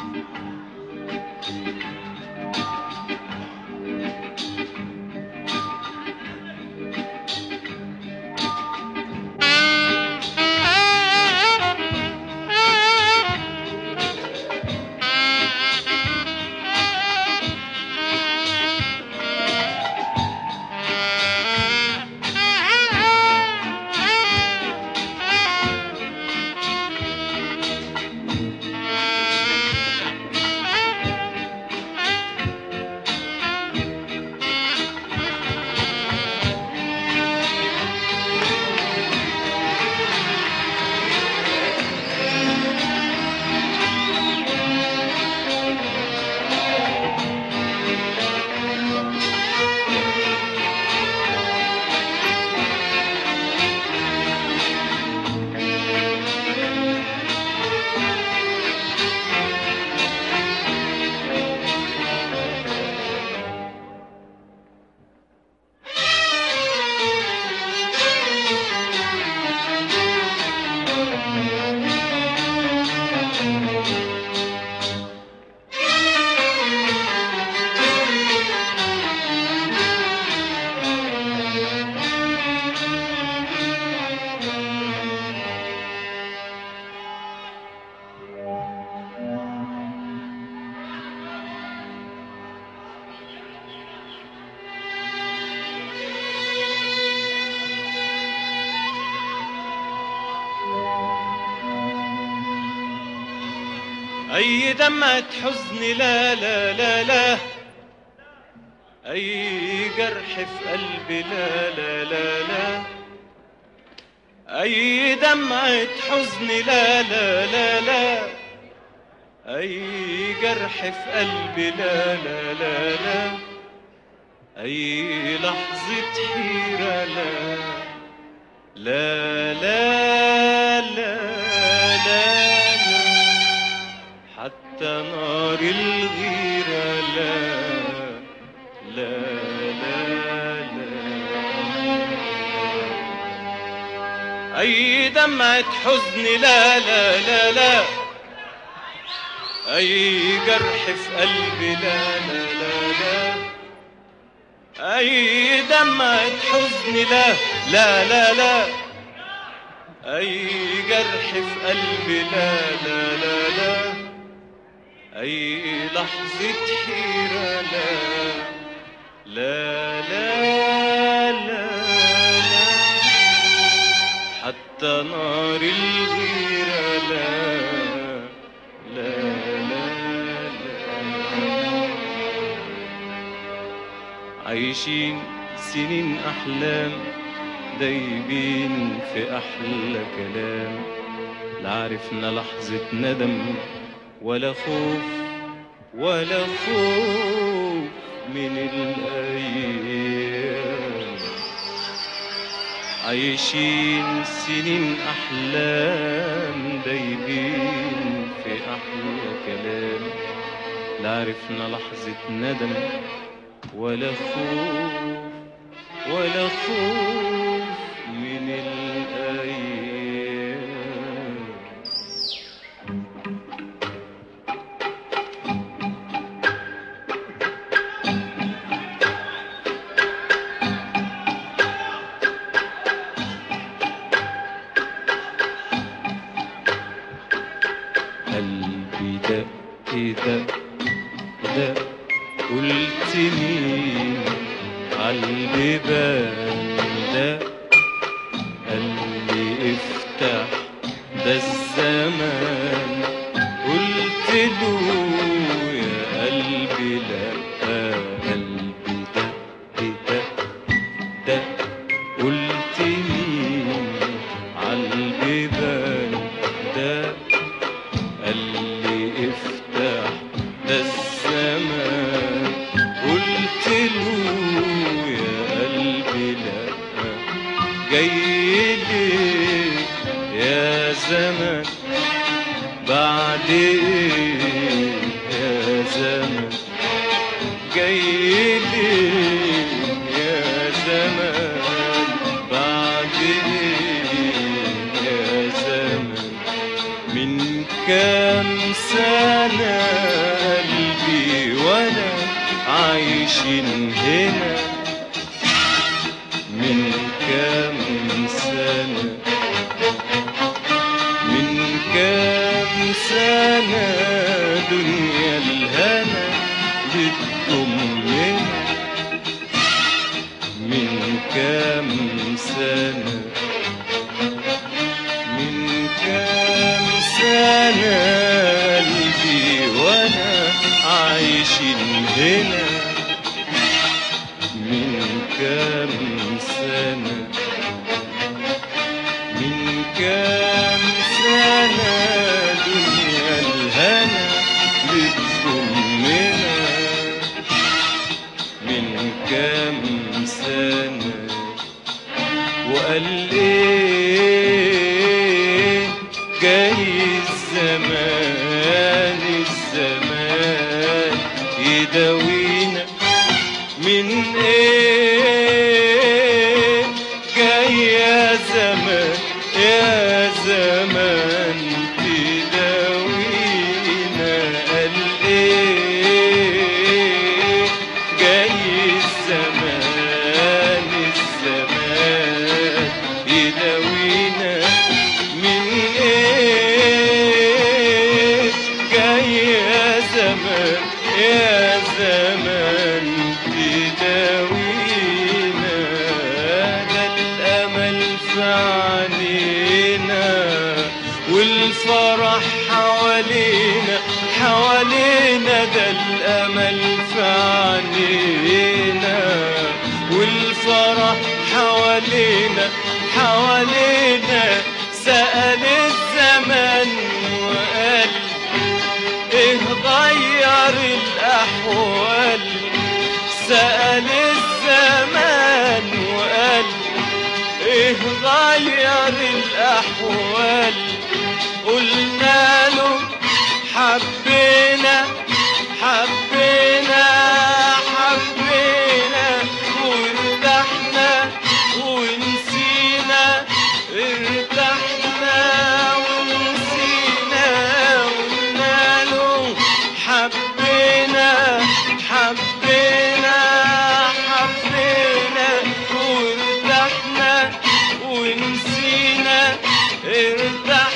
أي دمعة حزن لا لا لا لا، أي جرح في قلبي لا لا لا لا، أي دمعة حزن لا لا لا لا، أي جرح في قلبي لا لا لا لا، أي لحظة حيرة لا لا لا لا لا، حتى نار الغيرة لا لا لا لا. أي دمعة حزن لا لا لا لا، أي جرح في قلبي لا لا لا لا، أي دمعة حزن لا لا لا لا، أي جرح في قلبي لا لا لا لا، أي لحظة حيرة لا لا لا لا لا، حتى نار الغيرة لا لا لا لا. عايشين سنين أحلام دايبين في أحلى كلام، لا عرفنا لحظة ندم ولا خوف ولا خوف من الأيام. عايشين سنين أحلام دايبين في أحلى كلام، لا عرفنا لحظة ندم ولا خوف ولا خوف من الأيام. قلبي دق دق دق، قلت مين عالبيبان دق، قالي افتح ده الزمان، قلت له يا قلبي لا. قلبي دق دق دق، قلت مين عالبيبان دق، قالي افتح ده الزمان، قلت له يا قلبي لا. جاي ليه يا زمان بعد ايه يا زمان، جاي ليه يا زمان بعد ايه يا زمان، من كام سنة قلبي وانا عايشين هنا من كام سنة من كام سنة دنيا الهنا بتضمنا من كام سنة من كام سنة قلبي وانا عايشين هنا من كام سنة من كام سنة دنيا الهنا بتضمنا من كام سنة وقال ايه جاي الزمان الزمان يداوينا من ايه جاي يا زمان يا زمان تداوينا قال ايه جاي الزمان الزمان يداوينا من ايه جاي يا زمان يا زمان تداوينا ده الامل في عينينا والفرح حوالينا حوالينا ده الامل في عينينا والفرح حوالينا حوالينا سأل الزمان وقال ايه غير الاحوال سأل الزمان وقال ايه غير الاحوال قلنا له حبينا حبينا حبينا وارتحنا ونسينا ارتحنا ونسينا قلنا له حبينا حبينا حبينا وارتحنا ونسينا ارتحنا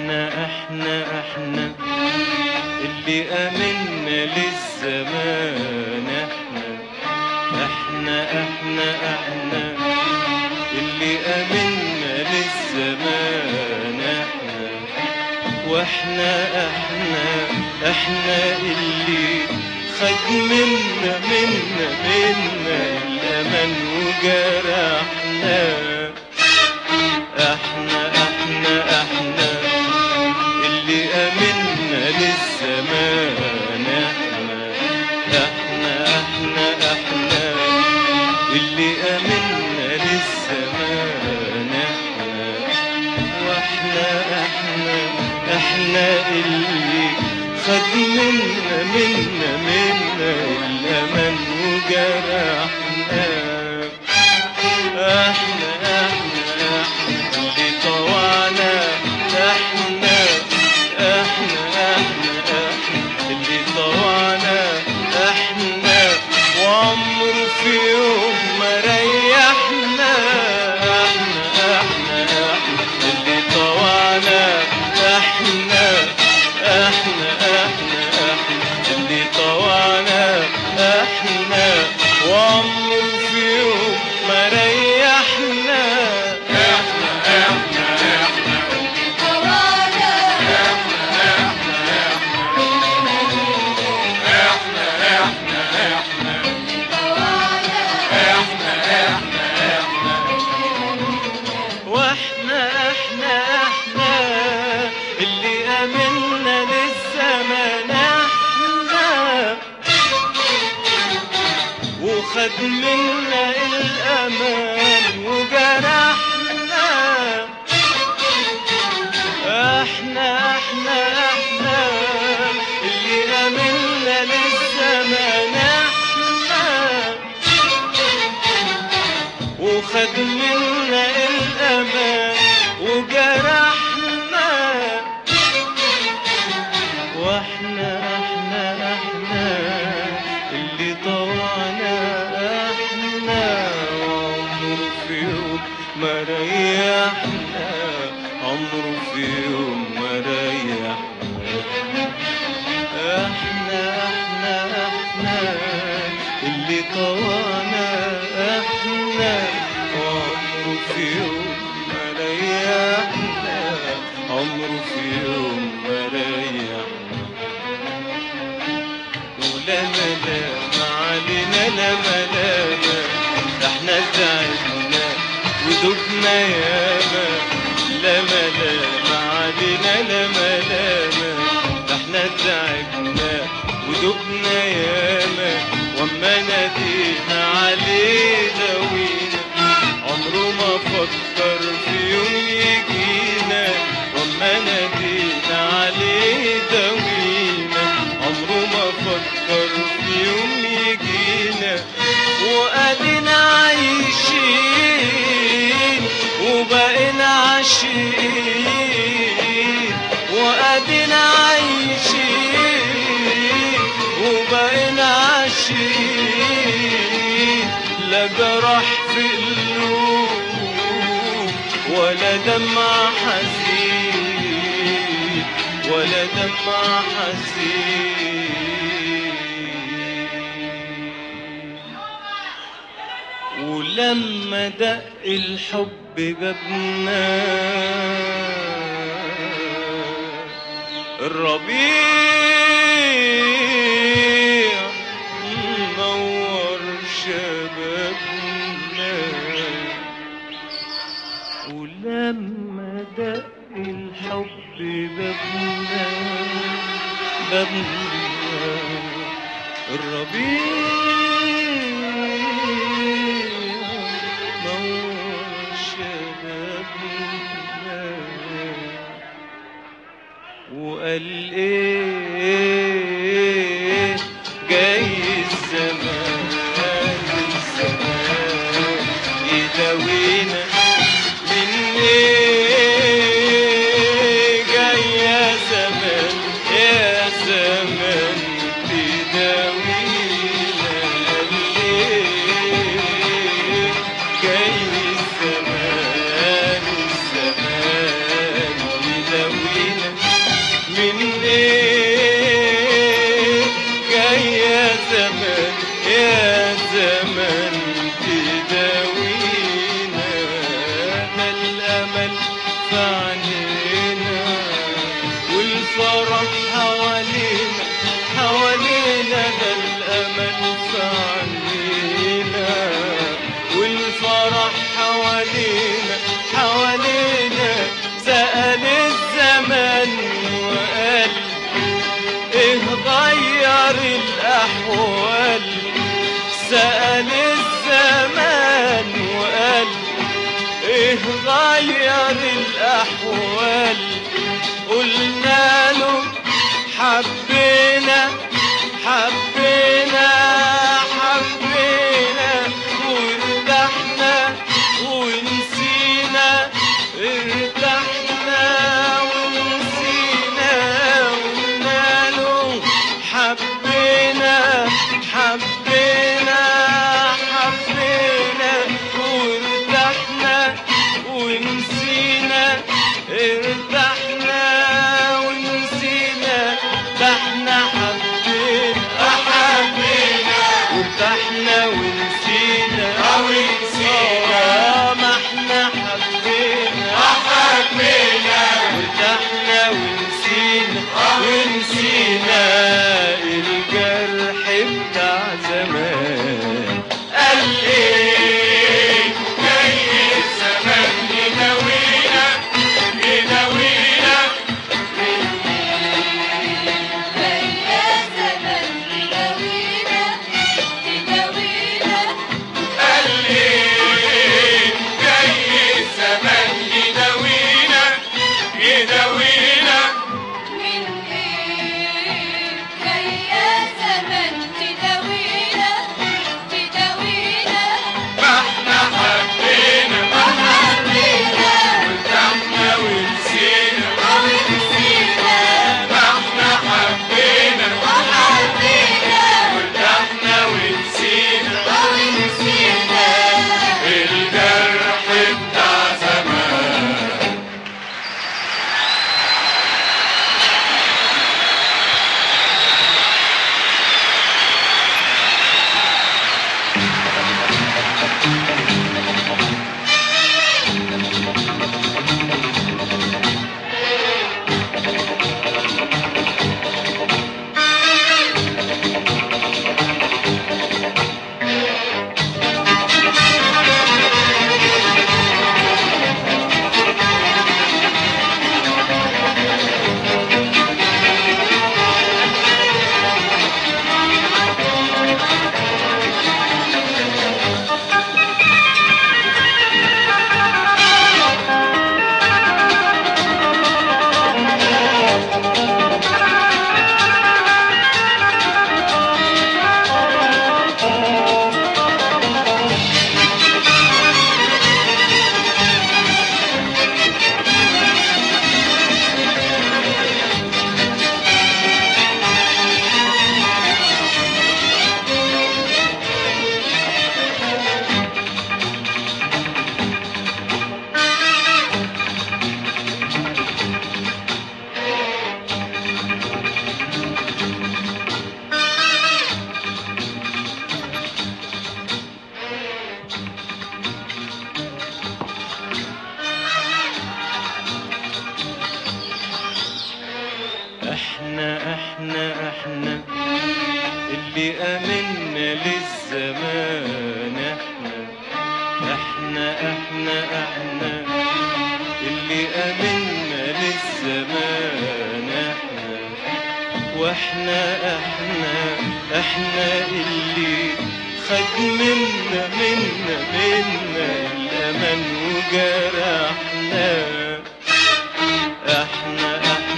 احنا اللي امنا للزمان، احنا اللي امنا للزمان، واحنا اللي خد منا الأمل وجرحنا. احنا اللي أمنا للزمان، احنا اللي أمنا للزمان، واحنا اللي خد منا الأمل وجرحنا. احنا اللي طوعنا، احنا اللي طوعنا، احنا وعمره في يوم ما ريحنا. احنا اللي طوعنا، احنا اللي طوعنا، احنا وعمره في يوم ما ريحنا. احنا اللي طوعنا، واحنا اللي امنا للزمان، احنا وخد منا الامان وجرحنا. احنا اللي امنا للزمان، احنا وخد منا الامان وجرحنا. واحنا اللي طوعنا، احنا عمره في يوم ما ريحنا، عمره في يوم ما ريحنا. احنا اللي طوعنا، احنا عمره في يوم ما ريحنا، عمره في يوم ما ريحنا. ولا ملام علينا، لا ملام، احنا تعبنا ودبنا ياما. لا ملام علينا، لا ملام، احنا تعبنا ودبنا ياما. واما نادينا عليه داوينا، عمره ما فكر في يوم يجينا. واما نادينا عليه داوينا، عمره ما فكر في يوم يجينا. وقالنا عايشين وبقينا عاشقين، وقالنا عايشين وبقينا عاشقين. لا جرح في قلوب ولا دمع حزين، ولا دمع حزين. ولما دق الحب بابنا، الربيع نور شبابنا. ولما دق الحب بابنا، الربيع نور شبابنا. وقال ايه جاي الزمان يداوينا من ايه. جاي يا زمان تداوينا. قال ايه جاي الزمان يداوينا. والفرح حوالينا حوالينا ده الأمل في عينينا، والفرح حوالينا حوالينا سأل الزمان وقال ايه غير الأحوال، سأل الزمان وقال ايه غير الأحوال، قلنا له حبينا حبينا حبينا وارتحنا ونسينا، ارتحنا ونسينا، قلنا له حبينا حبينا حبينا وارتحنا ونسينا، ارتحنا ونسينا، ده احنا حبينا حبينا وارتحنا ونسينا ونسينا، ما احنا حبينا حبينا وارتحنا ونسينا ونسينا، الجرح بتاع زمان قال ايه جاي الزمان يداوينا يداوينا، قال ايه جاي الزمان يداوينا يداوينا، من ايه جاي يا زمن تداوينا تداوينا، ما احنا حبينا حبينا وارتحنا ونسينا، ونسينا، ما احنا حبينا حبينا وارتحنا ونسينا، ونسينا، الجرح بتاع زمان. احنا اللي امنا للزمان، احنا اللي امنا للزمان، واحنا احنا اللي خد منا الأمل وجرحنا، احنا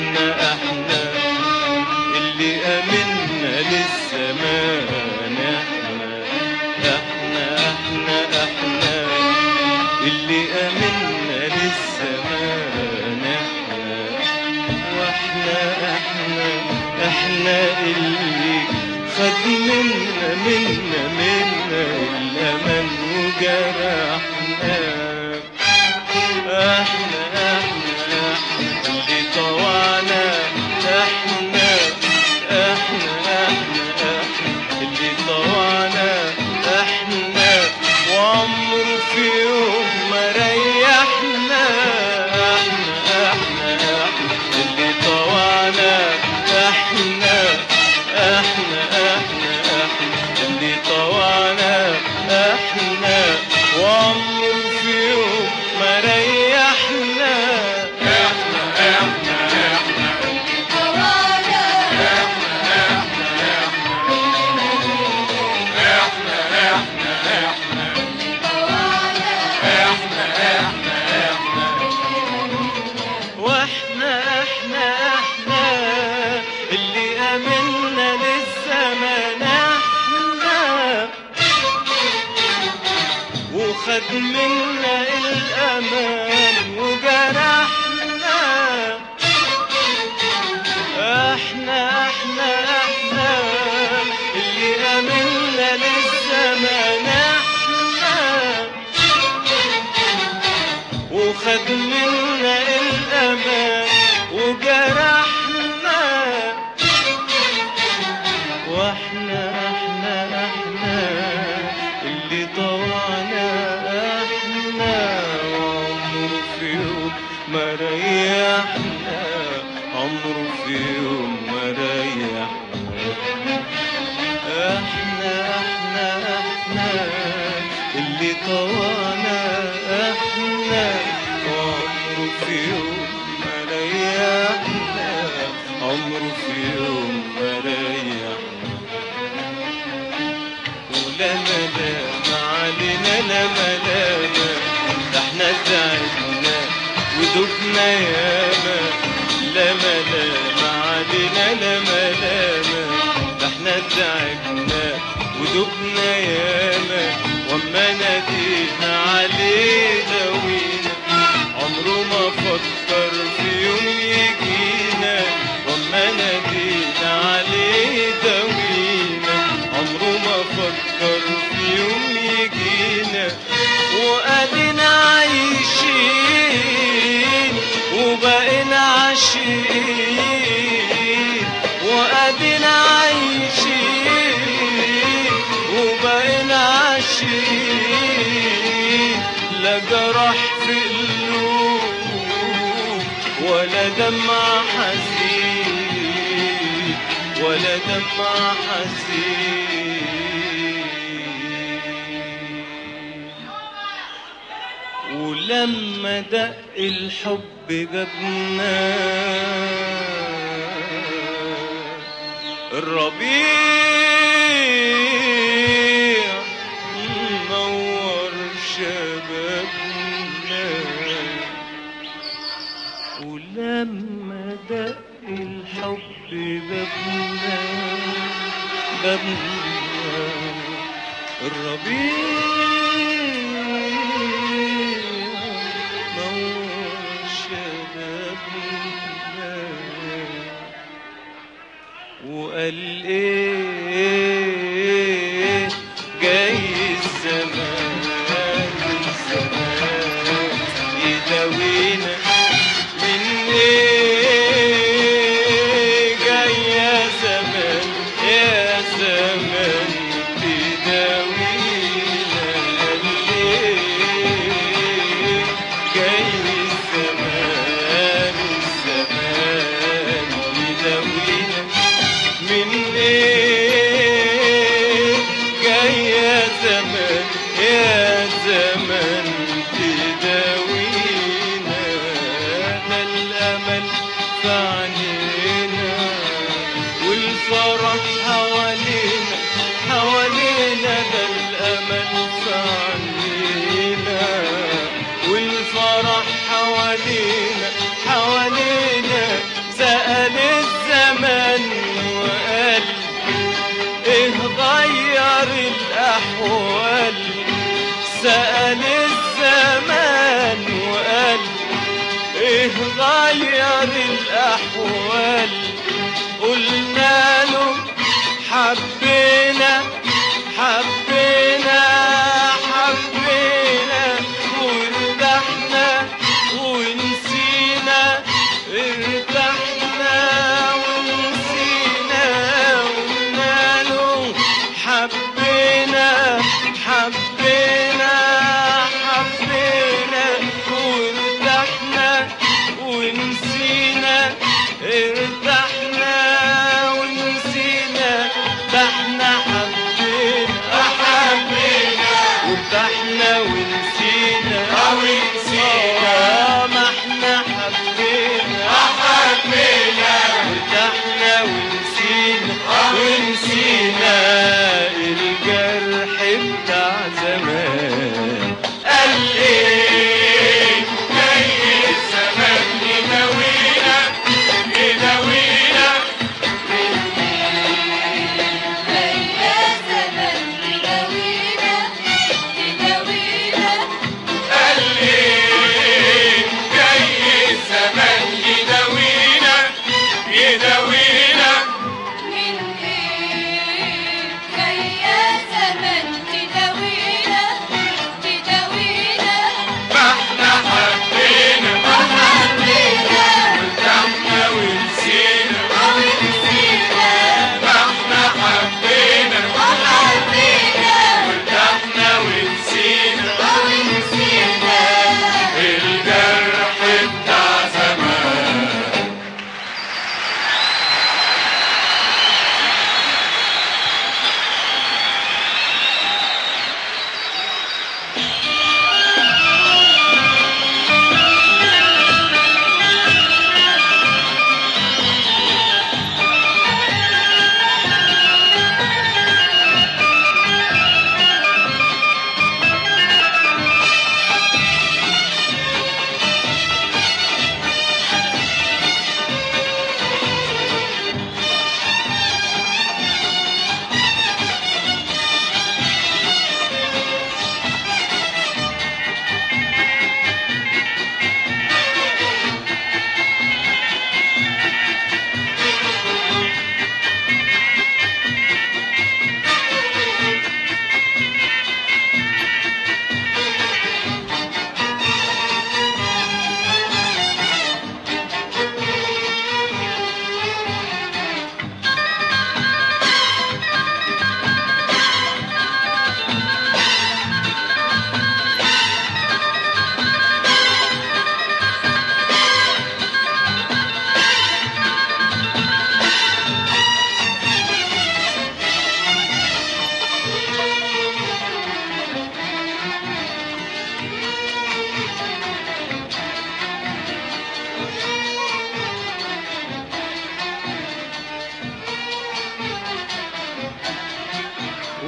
اللي امنا للزمان، احنا اللي امنا للزمان، واحنا احنا اللي خد منا الأمل وجرحنا، احنا اللي طوعنا، احنا اللي طوعنا، احنا وعمره في يوم ما ريحنا، احنا اللي طوعنا، منا الأمان وجرحنا. احنا اللي آمنا للزمان، احنا وخد منا الأمان وجرحنا. واحنا اللي طوعنا، احنا وعمره في يوم ما ريحنا، عمره في يوم ما ريحنا. احنا اللي طوعنا، احنا وعمره في يوم ما ريحنا، عمره في يوم ما ريحنا. ولا ملام علينا، لا ملام، ده احنا تعبنا ودبنا ياما. لا ملام علينا، لا ملام، ده احنا تعبنا ودبنا ياما. واما نادينا عليه داوينا، عمره ما فكر في يوم يجينا. واما نادينا عليه داوينا، عمره ما فكر في يوم يجينا. وقالنا عايشين وبقينا عاشقين، وقالنا عايشين وبقينا عاشقين. لا جرح في قلوب ولا دمع حزين، ولا دمع حزين. ولما دق الحب جابنا الربيع نور شبابنا. ولما دق الحب بابنا الربيع نور شبابنا. وقال ايه جاي الزمان يداوينا من ايه. جاي يا زمان يا زمان تداوينا. قال ايه جاي الزمان يداوينا من ايه.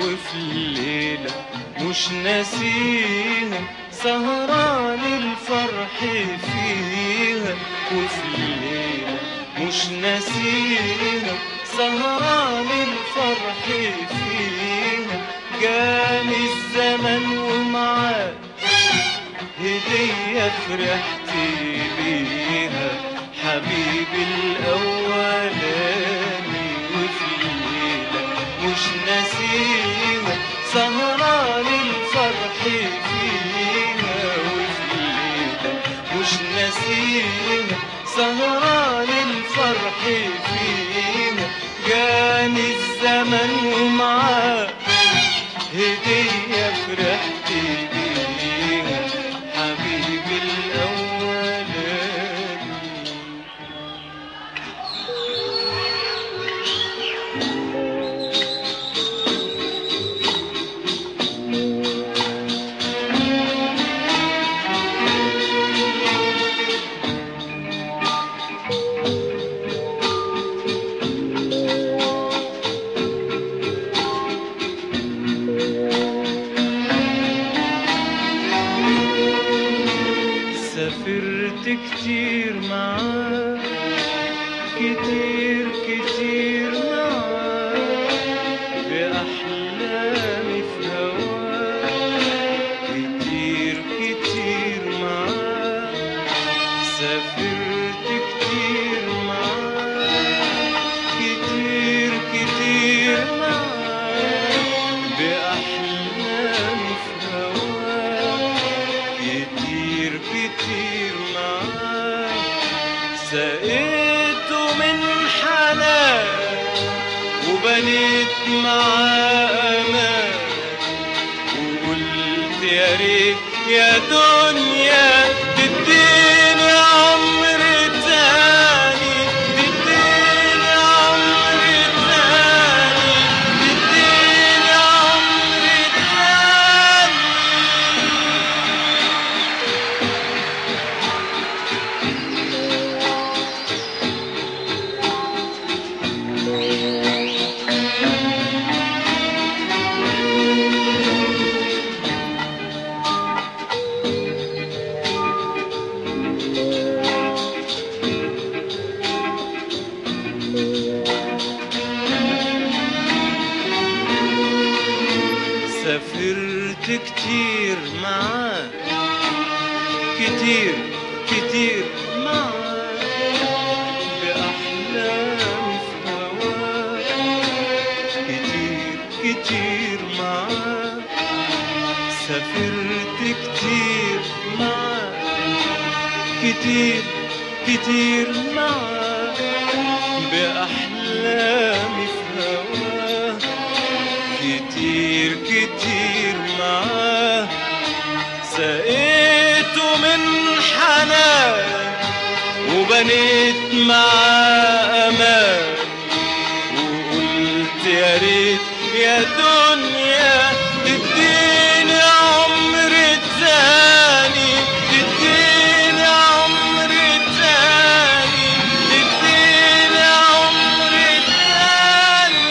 وفي الليلة مش ناسيها سهران الفرح فيها، وفي الليلة مش ناسيها سهران الفرح فيها. جاني الزمن ومعاه هدية فرحت بيها، حبيبي الأولاني وفي الليلة مش ناسيها سهران الفرح فيها، وفي الليلة مش ناسيها سهران الفرح فيها. جاني الزمن ومعاه هدية فرحت بيها، حبيبي الأولاني. سافرت كتير معاه كتير كتير معاه، بأحلامي في هواه كتير كتير معاه. سافرت كتير معاه كتير كتير معاه، بأحلامي في هواه كتير كتير معاه. سقيته من حنان وبنيت معاه أمان، وقلت يا ريت يا دنيا تديني عمر تاني، تديني عمر تاني، تديني عمر تاني. سافرت كتير معاه كتير كتير معاه، بأحلامي في هواه كتير كتير معاه. سافرت كتير معاه كتير كتير معاه، بأحلامي في هواه كتير كتير معاه. سقيته من حنان وبنيت معاه أمان، وقلت يا ريت يا دنيا تديني عمر تاني، تديني عمر تاني، تديني عمر تاني.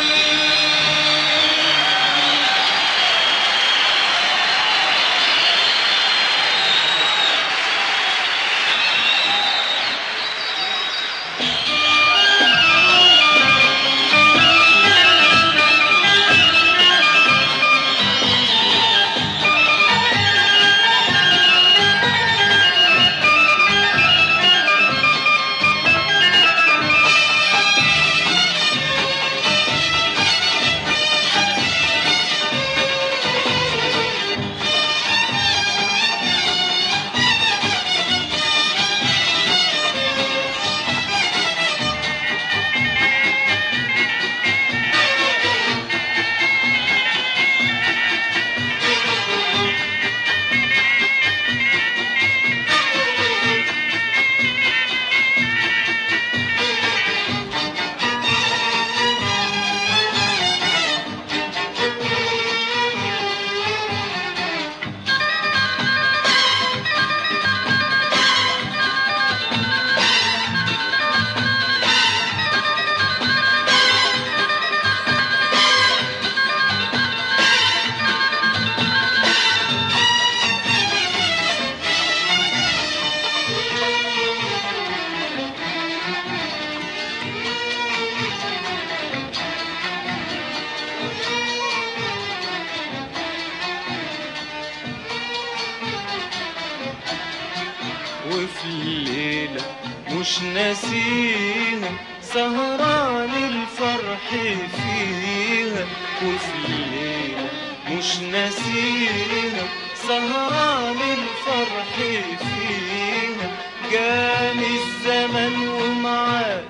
وفي الليلة مش ناسيها سهران الفرح فيها، وفي الليلة مش ناسيها سهران الفرح فيها. جاني الزمن ومعاه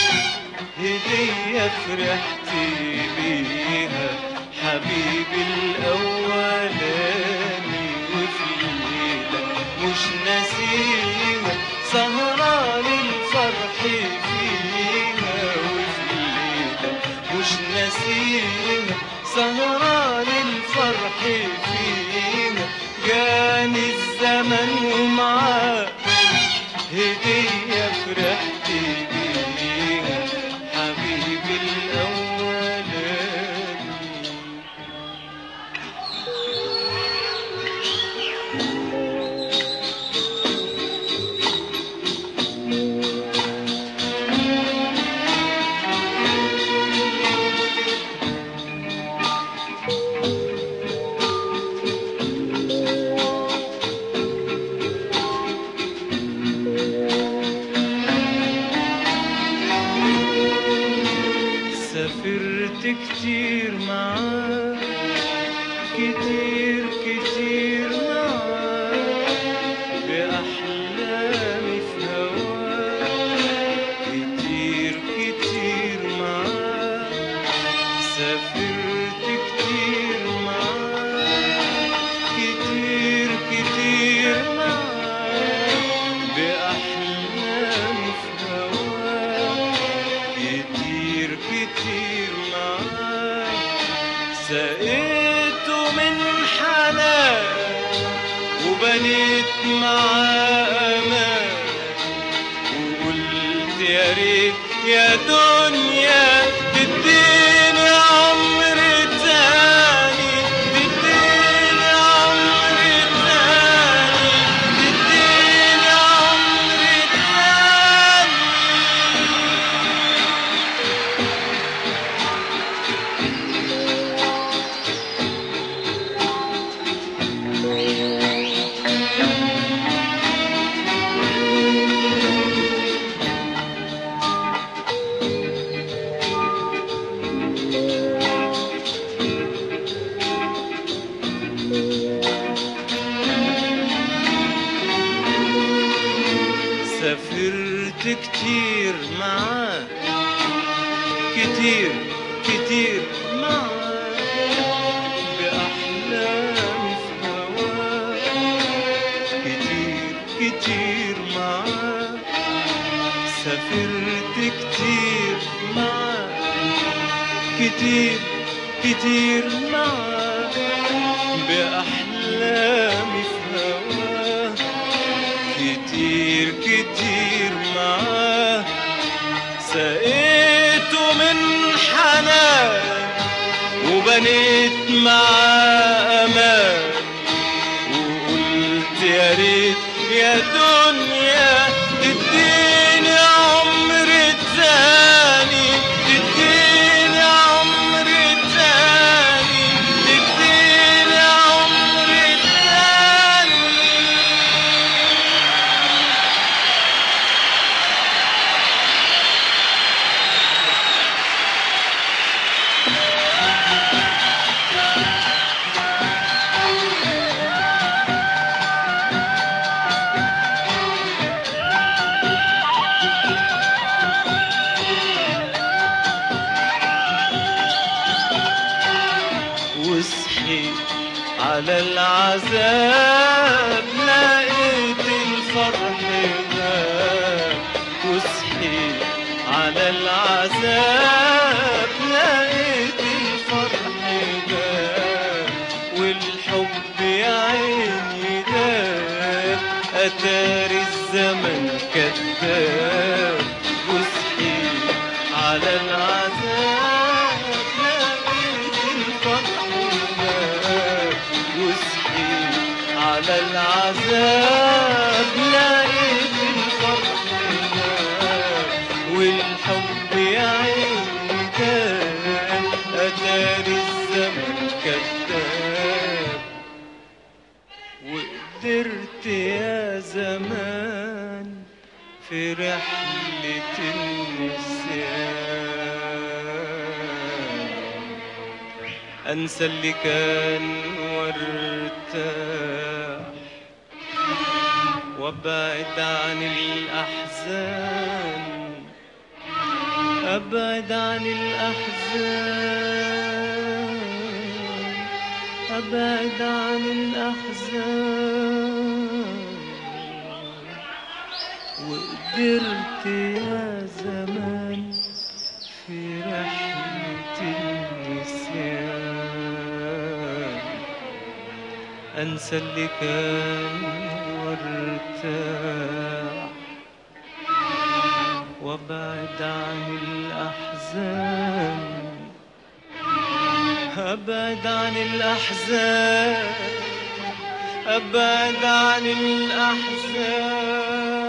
هدية فرحت بيها، حبيبي الأولاني وفي الليلة مش ناسيها سهران الفرح فيها، وفي الليلة مش ناسيها سهران الفرح فيها. جاني الزمن ومعاه هدية فرحت بيها، حبيبي الأولاني. سافرت كتير معاه كتير كتير معاه، بأحلامي في هواه كتير كتير معاه. سافرت كتير معاه كتير كتير معاه، بأحلامي في هواه كتير كتير معاه. سقيته من حنان وبنيت معاه أمان، وقلت يا ريت يا دنيا تديني عمر تاني، تديني عمر تاني، تديني عمر تاني. سافرت كتير معاه كتير كتير معاه، بأحلامي في هواه كتير كتير معاه. سافرت كتير معاه كتير كتير معاه، بأحلامي في هواه كتير كتير معاه. سقيته من حنان وبنيت معاه أمان، وقلت يا ريت يا دنيا تديني عمر تاني، تديني عمر تاني، تديني عمر تاني. وصحيت على العذاب لقيت الفرح غاب، وصحيت على العذاب لقيت الفرح غاب، والحب يا عيني داب أتاري الزمن كذاب. وصحيت على العذاب لقيت الفرح غاب، وصحيت على العذاب لقيت الفرح غاب، والحب يا عيني كان أتاري الزمن كذاب. وقدرت يا زمان أنسى اللي كان وارتاح وابعد عن الأحزان، أبعد عن الأحزان، أبعد عن الأحزان. وقدرت يا زمان في رحلة النسيان أنسى اللي كان وارتاح وابعد عن الأحزان، أبعد عن الأحزان، أبعد عن الأحزان.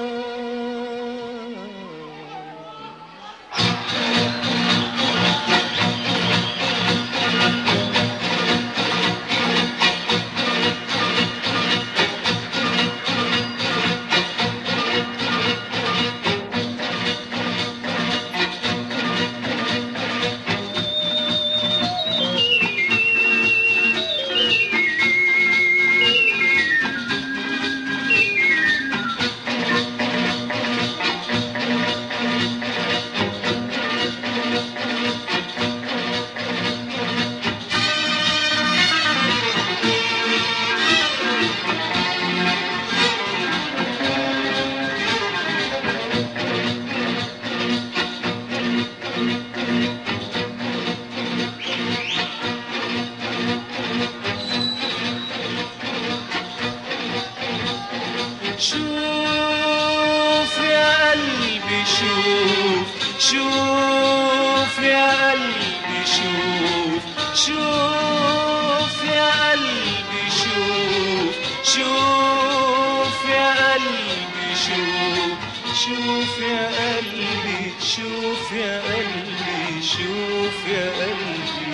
شوف يا قلبي شوف، شوف يا قلبي شوف، شوف يا قلبي شوف، شوف يا قلبي شوف، شوف يا قلبي، شوف يا قلبي، شوف يا قلبي.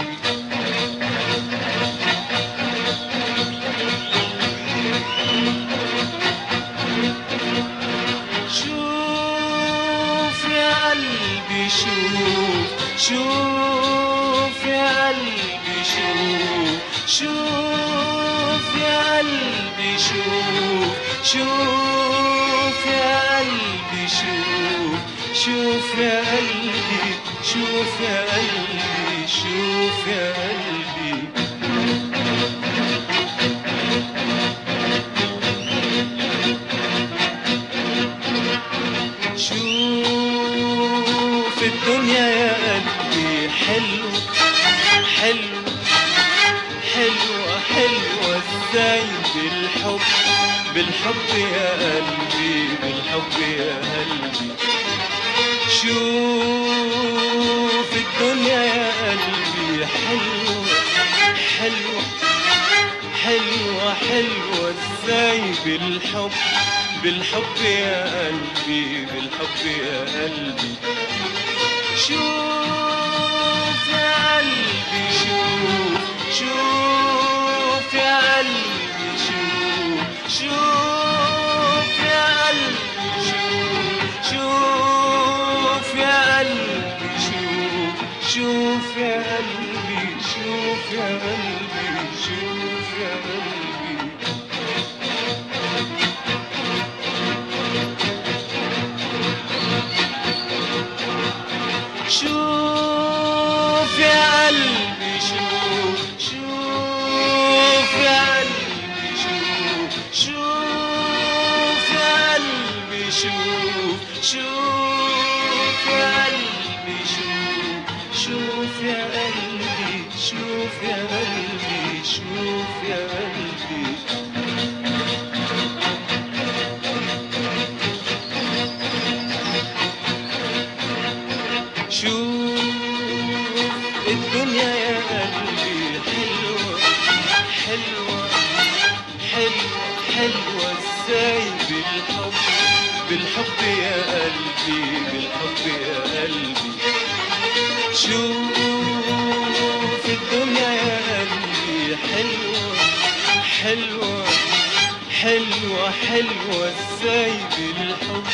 شوف يا قلبي شوف، شوف يا قلبي شوف، شوف يا قلبي شوف، شوف يا قلبي شوف، شوف يا قلبي، شوف يا قلبي، شوف يا قلبي. شوف الدنيا يا قلبي حلو حلو حلوة حلوة ازاي بالحب، بالحب يا قلبي، بالحب يا قلبي. شوف الدنيا يا قلبي حلوة حلوة حلوة حلوة ازاي بالحب، بالحب يا قلبي، بالحب يا قلبي. شوف يا قلبي شوف، شوف يا قلبي شوف، شوف يا قلبي شوف، شوف يا قلبي شوف، شوف يا قلبي، شوف يا قلبي، شوف يا قلبي. شوف يا قلبي شوف، شوف يا قلبي شوف، شوف يا قلبي شوف، شوف يا قلبي شوف، شوف يا قلبي، شوف يا قلبي، شوف يا قلبي. شوف الدنيا يا قلبي حلوة حلوة حلوة حلوة ازاي بالحب، بالحب يا قلبي، بالحب يا قلبي. شوف الدنيا يا قلبي حلوة حلوة حلوة حلوة ازاي بالحب،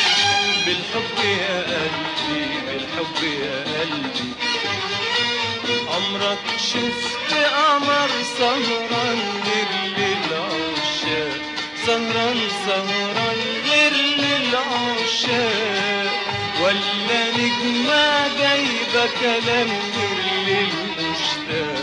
بالحب يا قلبي، بالحب يا قلبي. عمر عمرك شفت قمر سهران غير للعشاق، سهران سهران غير للعشاق، ولا نجمة جايبة كلام غير للمشتاق،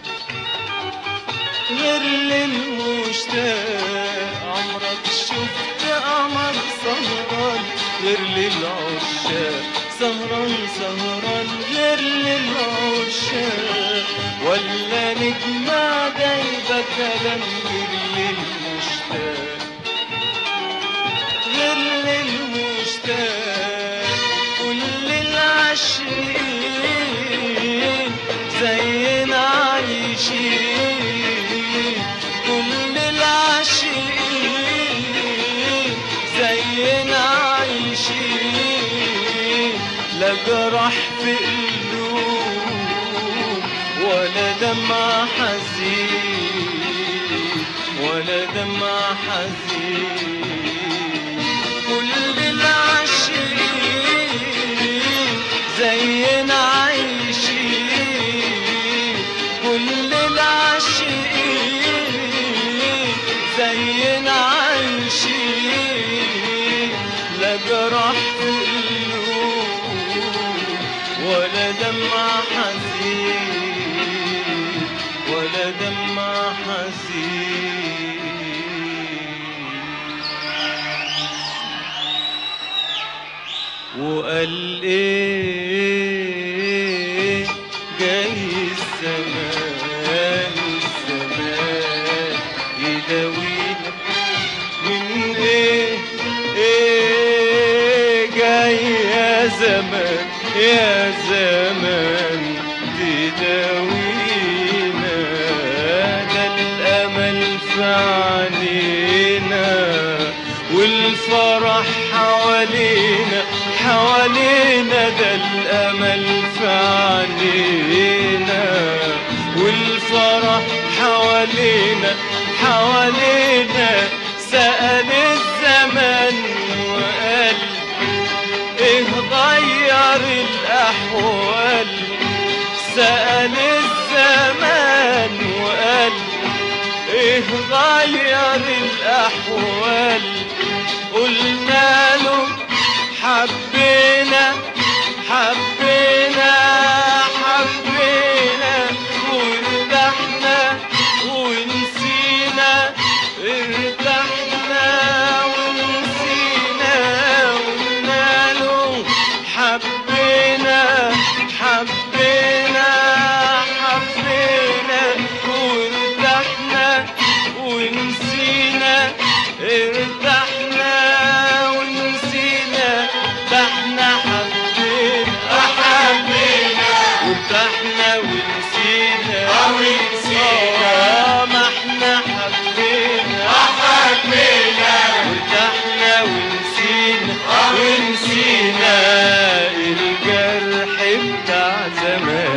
غير للمشتاق. عمرك شفت قمر سهران غير للعشاق، سهران سهران غير للعشاق، ولا نجمة جايبة كلام غير للمشتاق، غير للمشتاق. كل العاشقين زينا عايشين، كل العاشقين زينا عايشين، لا جرح في قلوب ولا دمع حزين، ولا دمع حزين. كل العاشقين زينا عايشين، كل العاشقين زينا عايشين، لا جرح في قلوب ولا دمع حزين، ولا دمع حزين. وقال ايه جاي الزمان، الزمان يداوينا من ايه، ايه جاي يا زمان، يا زمان تداوينا. ده الامل في عينينا والفرح حوالينا، حوالينا. ده الامل في عينينا والفرح حوالينا، حوالينا. سأل الزمان وقال ايه غير الاحوال، سأل الزمان وقال ايه غير الاحوال. قلنا له حبينا، حبينا، حبينا وارتحنا ونسينا، ارتحنا ونسينا. قلنا له حبينا، حبينا، حبينا وارتحنا ونسينا، ارتحنا ونسينا. ده احنا حبينا، حبينا وارتحنا ونسينا، ونسينا. ما احنا حبينا، حبينا وارتحنا ونسينا، ونسينا. الجرح بتاع زمان